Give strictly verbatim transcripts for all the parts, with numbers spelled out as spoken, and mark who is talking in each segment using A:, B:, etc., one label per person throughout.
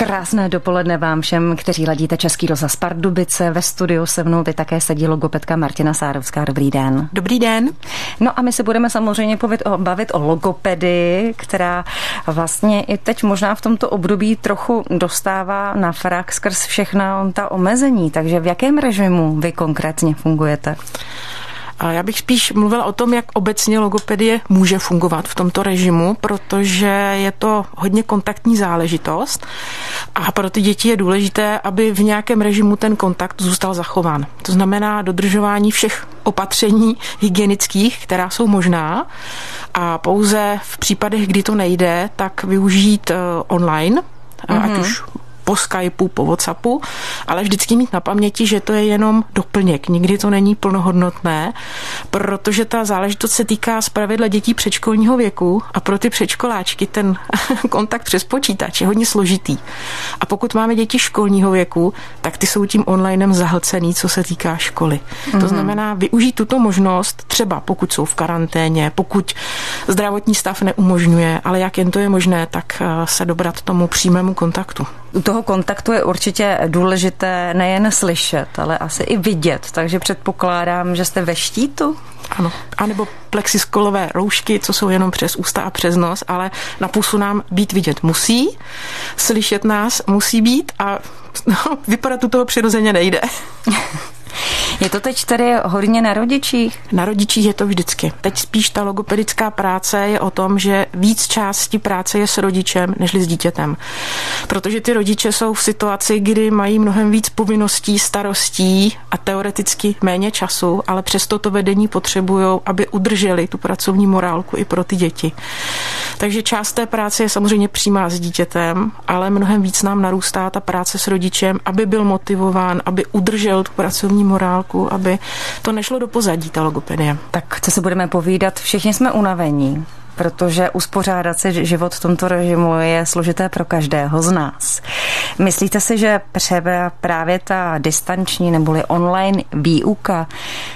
A: Krásné dopoledne vám všem, kteří ladíte Český rozhlas Pardubice. Ve studiu se mnou teď také sedí logopedka Martina Sárovská. Dobrý den.
B: Dobrý den.
A: No a my se budeme samozřejmě o, bavit o logopedii, která vlastně i teď možná v tomto období trochu dostává na frak skrz všechna ta omezení. Takže v jakém režimu vy konkrétně fungujete?
B: Já bych spíš mluvila o tom, jak obecně logopedie může fungovat v tomto režimu, protože je to hodně kontaktní záležitost a pro ty děti je důležité, aby v nějakém režimu ten kontakt zůstal zachován. To znamená dodržování všech opatření hygienických, která jsou možná, a pouze v případech, kdy to nejde, tak využít online, mm-hmm. ať už po Skypeu, po WhatsAppu, ale vždycky mít na paměti, že to je jenom doplněk. Nikdy to není plnohodnotné, protože ta záležitost se týká zpravidla dětí předškolního věku a pro ty předškoláčky ten kontakt přes počítač je hodně složitý. A pokud máme děti školního věku, tak ty jsou tím onlinem zahlcený, co se týká školy. Mm-hmm. To znamená využít tuto možnost, třeba pokud jsou v karanténě, pokud zdravotní stav neumožňuje, ale jak jen to je možné, tak se dobrat tomu přímému kontaktu.
A: U toho kontaktu je určitě důležité nejen slyšet, ale asi i vidět, takže předpokládám, že jste ve štítu?
B: Ano, anebo plexiskolové roušky, co jsou jenom přes ústa a přes nos, ale na pusu nám být vidět musí, slyšet nás musí být a no, vypadat u toho přirozeně nejde.
A: Je to teď tedy hodně na rodičích?
B: Na rodičích je to vždycky. Teď spíš ta logopedická práce je o tom, že víc části práce je s rodičem, nežli s dítětem. Protože ty rodiče jsou v situaci, kdy mají mnohem víc povinností, starostí a teoreticky méně času, ale přesto to vedení potřebují, aby udrželi tu pracovní morálku i pro ty děti. Takže část té práce je samozřejmě přímá s dítětem, ale mnohem víc nám narůstá ta práce s rodičem, aby byl motivován, aby udržel tu pracovní morálku, aby to nešlo do pozadí, ta logopedie.
A: Tak co se budeme povídat, všichni jsme unavení, protože uspořádat si život v tomto režimu je složité pro každého z nás. Myslíte si, že právě ta distanční neboli online výuka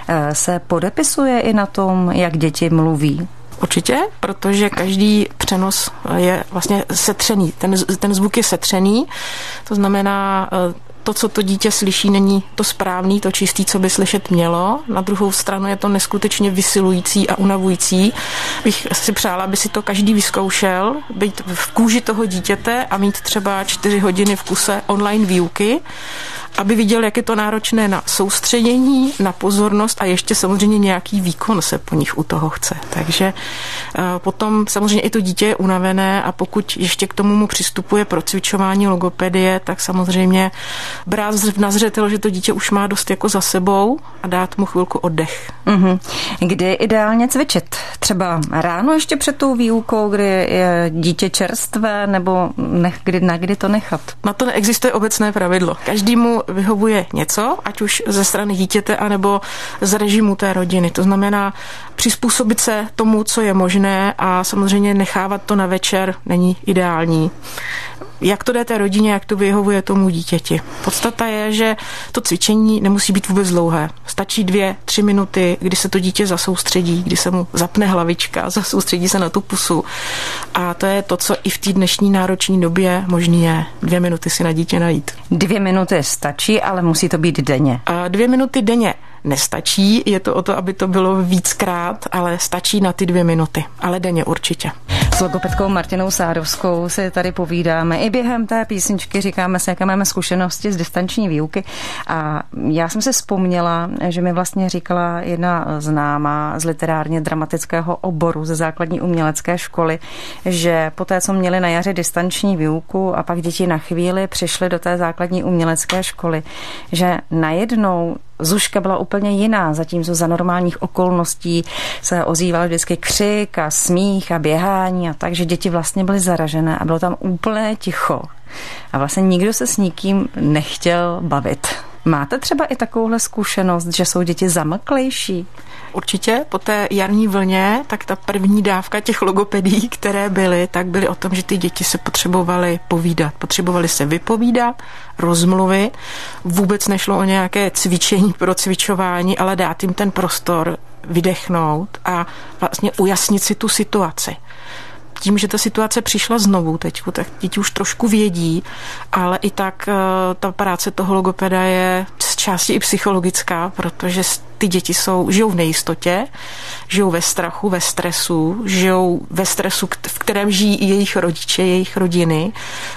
A: se podepisuje i na tom, jak děti mluví?
B: Určitě, protože každý přenos je vlastně setřený. Ten, ten zvuk je setřený, to znamená, to, co to dítě slyší, není to správný, to čistý, co by slyšet mělo. Na druhou stranu je to neskutečně vysilující a unavující. Bych si přála, aby si to každý vyzkoušel, být v kůži toho dítěte a mít třeba čtyři hodiny v kuse online výuky, aby viděl, jak je to náročné na soustředění, na pozornost a ještě samozřejmě nějaký výkon se po nich u toho chce. Takže potom samozřejmě i to dítě je unavené a pokud ještě k tomu mu přistupuje procvičování logopedie, tak samozřejmě brát na zřetel, že to dítě už má dost jako za sebou a dát mu chvilku oddech.
A: Mm-hmm. Kdy je ideálně cvičit? Třeba ráno ještě před tou výukou, kdy je dítě čerstvé, nebo nech, kdy, na kdy to nechat?
B: Na to neexistuje obecné pravidlo. Každému vyhovuje něco, ať už ze strany dítěte, anebo z režimu té rodiny. To znamená přizpůsobit se tomu, co je možné a samozřejmě nechávat to na večer není ideální. Jak to jde té rodině, jak to vyhovuje tomu dítěti. Podstata je, že to cvičení nemusí být vůbec dlouhé. Stačí dvě, tři minuty, kdy se to dítě zasoustředí, kdy se mu zapne hlavička, zasoustředí se na tu pusu. A to je to, co i v té dnešní náročné době možný je. Dvě minuty si na dítě najít.
A: Dvě minuty stačí, ale musí to být denně.
B: A dvě minuty denně nestačí, je to o to, aby to bylo víckrát, ale stačí na ty dvě minuty, ale denně určitě.
A: S logopedkou Martinou Sárovskou si tady povídáme. I během té písničky říkáme si, jaké máme zkušenosti z distanční výuky. A já jsem si vzpomněla, že mi vlastně říkala jedna známá z literárně dramatického oboru ze základní umělecké školy, že poté, co měli na jaře distanční výuku a pak děti na chvíli přišly do té základní umělecké školy, že najednou Zuška byla úplně jiná, zatímco za normálních okolností se ozýval vždycky křik a smích a běhání a tak, že děti vlastně byly zaražené a bylo tam úplně ticho. A vlastně nikdo se s nikým nechtěl bavit. Máte třeba i takovouhle zkušenost, že jsou děti zamlklejší?
B: Určitě po té jarní vlně, tak ta první dávka těch logopedí, které byly, tak byly o tom, že ty děti se potřebovaly povídat. Potřebovaly se vypovídat, rozmluvit. Vůbec nešlo o nějaké cvičení pro cvičování, ale dát jim ten prostor vydechnout a vlastně ujasnit si tu situaci. tím, že ta situace přišla znovu teď, tak děti už trošku vědí, ale i tak ta práce toho logopeda je z části i psychologická, protože ty děti jsou, žijou v nejistotě, žijou ve strachu, ve stresu, žijou ve stresu, v kterém žijí i jejich rodiče, jejich rodiny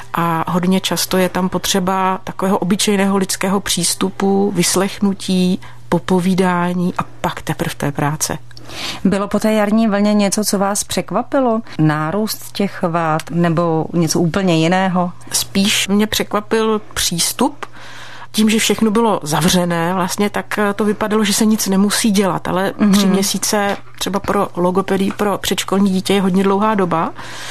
B: a hodně často je tam potřeba takového obyčejného lidského přístupu, vyslechnutí, popovídání a pak teprve té práce.
A: Bylo po té jarní vlně něco, co vás překvapilo? Nárůst těch vád nebo něco úplně jiného?
B: Spíš mě překvapil přístup. Tím, že všechno bylo zavřené, vlastně, tak to vypadalo, že se nic nemusí dělat, ale mm-hmm. tři měsíce třeba pro logopedii, pro předškolní dítě je hodně dlouhá doba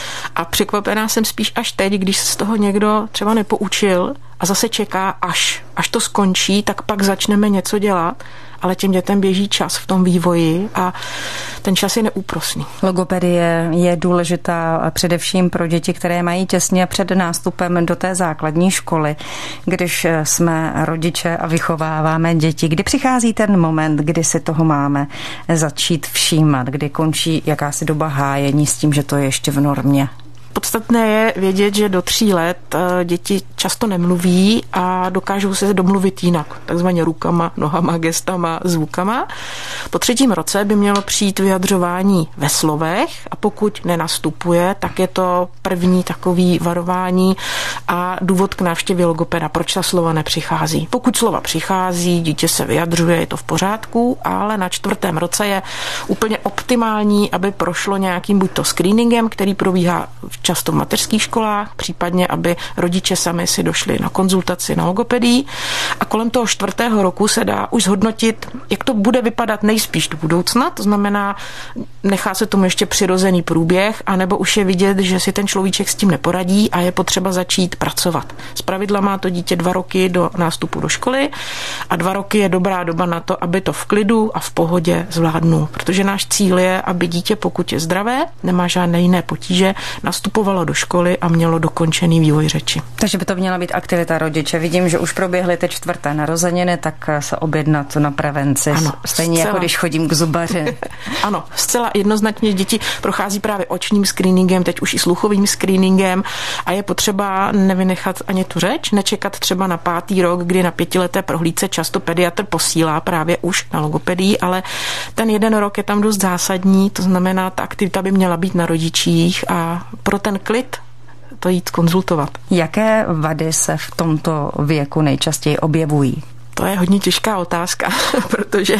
B: a překvapená jsem spíš až teď, když se z toho někdo třeba nepoučil a zase čeká, až, až to skončí, tak pak začneme něco dělat, ale těm dětem běží čas v tom vývoji a ten čas je neúprosný.
A: Logopedie je důležitá především pro děti, které mají těsně před nástupem do té základní školy, když jsme rodiče a vychováváme děti. Kdy přichází ten moment, kdy si toho máme začít všímat, kdy končí jakási doba hájení s tím, že to je ještě v normě?
B: Podstatné je vědět, že do tří let děti často nemluví a dokážou se domluvit jinak, takzvaně rukama, nohama, gestama, zvukama. Po třetím roce by mělo přijít vyjadřování ve slovech a pokud nenastupuje, tak je to první takový varování a důvod k návštěvě logopeda, proč ta slova nepřichází. Pokud slova přichází, dítě se vyjadřuje, je to v pořádku, ale na čtvrtém roce je úplně optimální, aby prošlo nějakým buď to screeningem, který probíhá často v mateřských školách, případně, aby rodiče sami si došli na konzultaci na logopedii a kolem toho čtvrtého roku se dá už zhodnotit, jak to bude vypadat nejspíš do budoucna, to znamená, nechá se tomu ještě přirozený průběh, anebo už je vidět, že si ten človíček s tím neporadí a je potřeba začít pracovat. Zpravidla má to dítě dva roky do nástupu do školy a dva roky je dobrá doba na to, aby to v klidu a v pohodě zvládnul, protože náš cíl je, aby dítě, pokud je zdravé, nemá žádné jiné potíže, nastupovalo do školy a mělo dokončený vývoj řeči.
A: Takže by to měla být aktivita rodiče. Vidím, že už proběhly ty čtvrté narozeniny, tak se objednat na prevenci.
B: Ano,
A: stejně
B: zcela.
A: Jako když chodím k zubaři.
B: Ano, zcela jednoznačně děti prochází právě očním screeningem, teď už i sluchovým screeningem a je potřeba nevynechat ani tu řeč, nečekat třeba na pátý rok, kdy na pětileté prohlídce často pediatr posílá právě už na logopedii, ale ten jeden rok je tam dost zásadní, to znamená, ta aktivita by měla být na rodičích a pro ten klid to jít konzultovat.
A: Jaké vady se v tomto věku nejčastěji objevují?
B: To je hodně těžká otázka, protože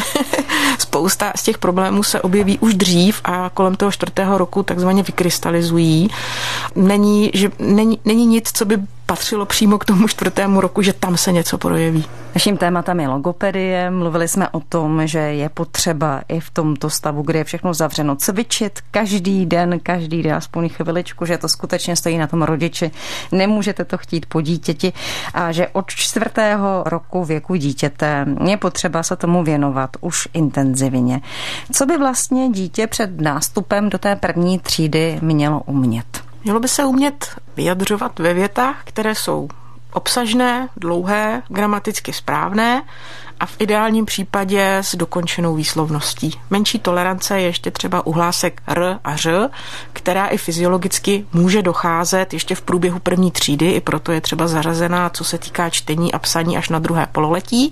B: spousta z těch problémů se objeví už dřív a kolem toho čtvrtého roku takzvaně vykrystalizují. Není, že, není, není nic, co by patřilo přímo k tomu čtvrtému roku, že tam se něco projeví.
A: Naším tématem je logopedie. Mluvili jsme o tom, že je potřeba i v tomto stavu, kde je všechno zavřeno, cvičit každý den, každý den, aspoň chviličku, že to skutečně stojí na tom rodiči. Nemůžete to chtít po dítěti a že od čtvrtého roku věku dítěte je potřeba se tomu věnovat už intenzivně. Co by vlastně dítě před nástupem do té první třídy mělo umět?
B: Mělo by se umět vyjadřovat ve větách, které jsou obsažné, dlouhé, gramaticky správné a v ideálním případě s dokončenou výslovností. Menší tolerance je ještě třeba u hlásek r a ř, která i fyziologicky může docházet ještě v průběhu první třídy, i proto je třeba zařazená, co se týká čtení a psaní až na druhé pololetí,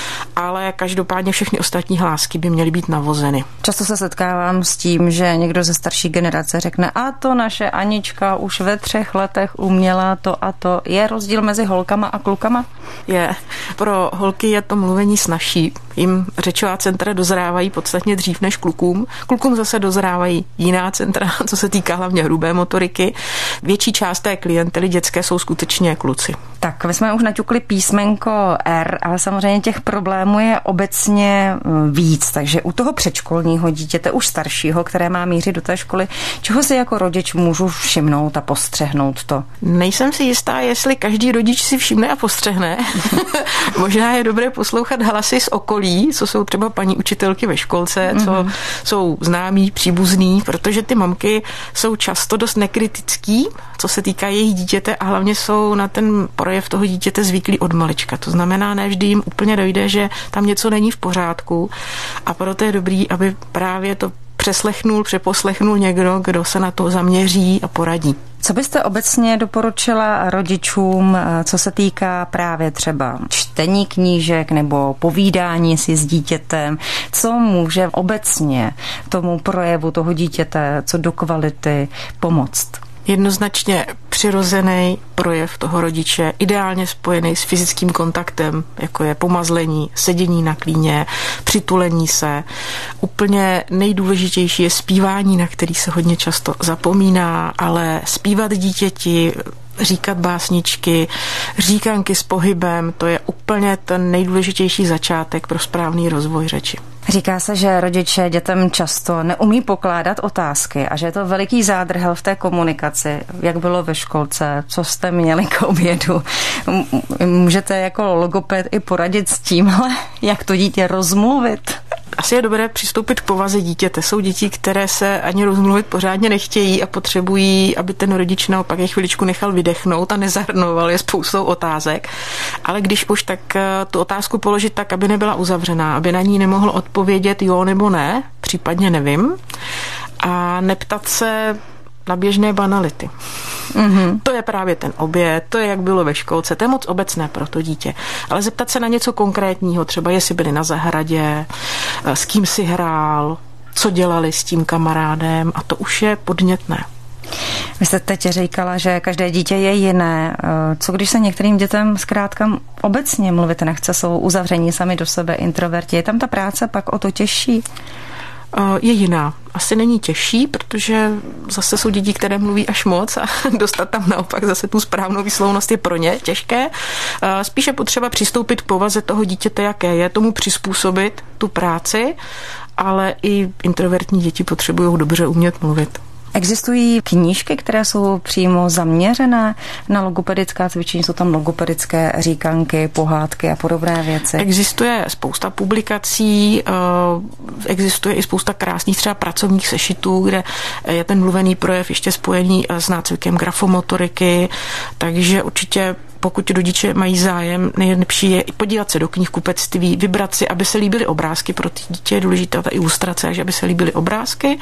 B: ale každopádně všechny ostatní hlásky by měly být navozeny.
A: Často se setkávám s tím, že někdo ze starší generace řekne, a to naše Anička už ve třech letech uměla to a to. Je rozdíl mezi holkama a klukama?
B: Je. Pro holky je to mluvení snazší. Jim řečová centra dozrávají podstatně dřív než klukům. Klukům zase dozrávají jiná centra, co se týká hlavně hrubé motoriky. Větší část té klientely dětské jsou skutečně kluci.
A: Tak, my jsme už naťukli písmenko R, ale samozřejmě těch problémů je obecně víc, takže u toho předškolního dítěte, už staršího, které má mířit do té školy, čeho si jako rodič můžu všimnout a postřehnout to?
B: Nejsem si jistá, jestli každý rodič si všimne a postřehne. Možná je dobré poslouchat hlasy z okolí, co jsou třeba paní učitelky ve školce, co mm-hmm. jsou známí, příbuzní, protože ty mamky jsou často dost nekritický, co se týká jejich dítěte a hlavně jsou na ten projev toho dítěte zvyklí od malička. To znamená, ne vždy jim úplně dojde, že tam něco není v pořádku a proto je dobrý, aby právě to přeslechnul, přeposlechnul někdo, kdo se na to zaměří a poradí.
A: Co byste obecně doporučila rodičům, co se týká právě třeba čtení knížek nebo povídání si s dítětem? Co může obecně tomu projevu toho dítěte, co do kvality pomoct?
B: Jednoznačně přirozený projev toho rodiče, ideálně spojený s fyzickým kontaktem, jako je pomazlení, sedění na klíně, přitulení se. Úplně nejdůležitější je zpívání, na který se hodně často zapomíná, ale zpívat dítěti, říkat básničky, říkanky s pohybem, to je úplně ten nejdůležitější začátek pro správný rozvoj řeči.
A: Říká se, že rodiče dětem často neumí pokládat otázky a že je to veliký zádrhel v té komunikaci. Jak bylo ve školce, co jste měli k obědu? Můžete jako logoped i poradit s tímhle, jak to dítě rozmluvit?
B: Asi je dobré přistoupit k povaze dítěte. Jsou děti, které se ani rozmluvit pořádně nechtějí a potřebují, aby ten rodič naopak je chviličku nechal vydechnout a nezahrnoval je spoustou otázek. Ale když už, tak tu otázku položit tak, aby nebyla uzavřená, aby na ní nemohl odpovědět jo nebo ne, případně nevím. A neptat se na běžné banality. Mm-hmm. To je právě ten oběd, to je jak bylo ve školce, to je moc obecné pro to dítě. Ale zeptat se na něco konkrétního, třeba jestli byli na zahradě, s kým si hrál, co dělali s tím kamarádem, a to už je podnětné.
A: Vy jste teď říkala, že každé dítě je jiné. Co když se některým dětem zkrátka obecně mluvit nechce, jsou uzavření sami do sebe, introverti, je tam ta práce pak o to těžší?
B: Je jiná. Asi není těžší, protože zase jsou děti, které mluví až moc a dostat tam naopak zase tu správnou výslovnost je pro ně těžké. Spíše potřeba přistoupit k povaze toho dítěte, jaké je, tomu přizpůsobit tu práci, ale i introvertní děti potřebují dobře umět mluvit.
A: Existují knížky, které jsou přímo zaměřené na logopedická cvičení, jsou tam logopedické říkanky, pohádky a podobné věci? Existuje
B: spousta publikací, existuje i spousta krásných třeba pracovních sešitů, kde je ten mluvený projev ještě spojený s nácvikem grafomotoriky, takže určitě pokud rodiče mají zájem, nejlepší je podívat se do knihkupectví, vybrat si, aby se líbily obrázky, pro ty dítě je důležitá ta ilustrace, že aby se líbily obrázky,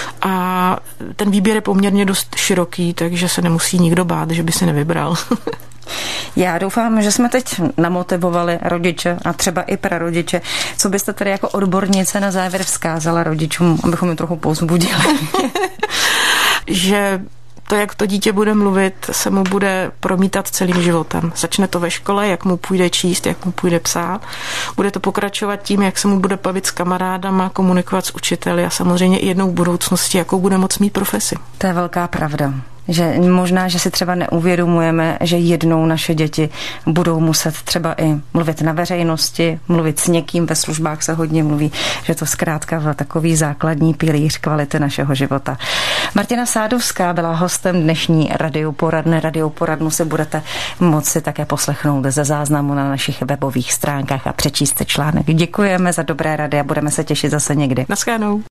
B: a ten výběr je poměrně dost široký, takže se nemusí nikdo bát, že by si nevybral.
A: Já doufám, že jsme teď namotivovali rodiče a třeba i prarodiče. Co byste tedy jako odbornice na závěr vzkázala rodičům, abychom je trochu povzbudili?
B: Že to, jak to dítě bude mluvit, se mu bude promítat celým životem. Začne to ve škole, jak mu půjde číst, jak mu půjde psát. Bude to pokračovat tím, jak se mu bude bavit s kamarádama, komunikovat s učiteli a samozřejmě i jednou v budoucnosti, jakou bude moct mít profesi.
A: To je velká pravda. Že možná, že si třeba neuvědomujeme, že jednou naše děti budou muset třeba i mluvit na veřejnosti, mluvit s někým, ve službách se hodně mluví, že to zkrátka takový základní pilíř kvality našeho života. Martina Sádovská byla hostem dnešní radioporadny. Radioporadnu si budete moci také poslechnout ze záznamu na našich webových stránkách a přečíst článek. Děkujeme za dobré rady a budeme se těšit zase někdy.
B: Naschledanou.